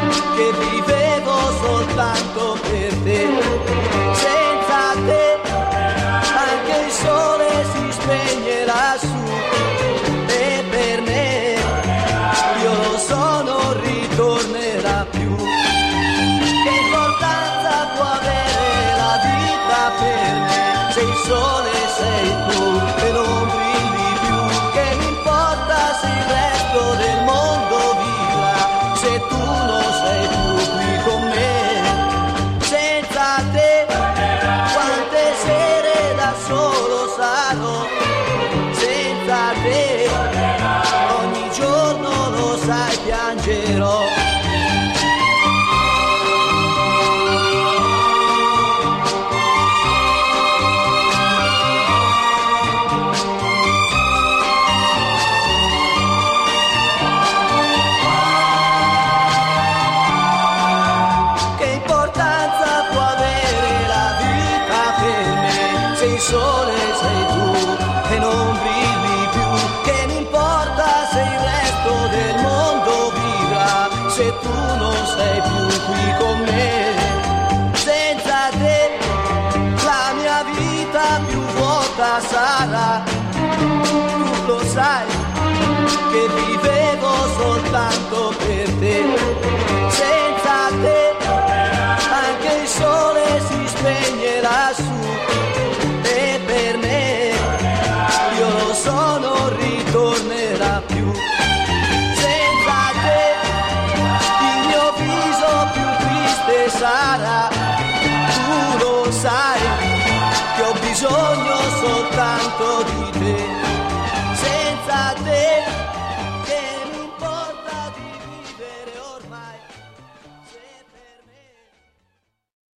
che vivevo soltanto per te. Senza te anche il sole si spegne lassù, e per me, io lo so, non ritornerà più. Che importanza può avere la vita per me, se il sole sei tu e non brilli più? Che importa se il resto del mondo vivrà, se tu non sei più qui con me? Senza te quante sere da solo sarò, senza te ogni giorno lo sai piangerò. Il sole sei tu e non brilli più. Che mi importa se il resto del mondo vivrà, se tu non sei più qui con me? Senza te la mia vita più vuota sarà. Tu lo sai che vivevo soltanto per te. Senza te anche il sole si spegne lassù, e per me, io lo so, non ritornerà più. Senza te il mio viso più triste sarà. Tu lo sai che ho bisogno soltanto di te.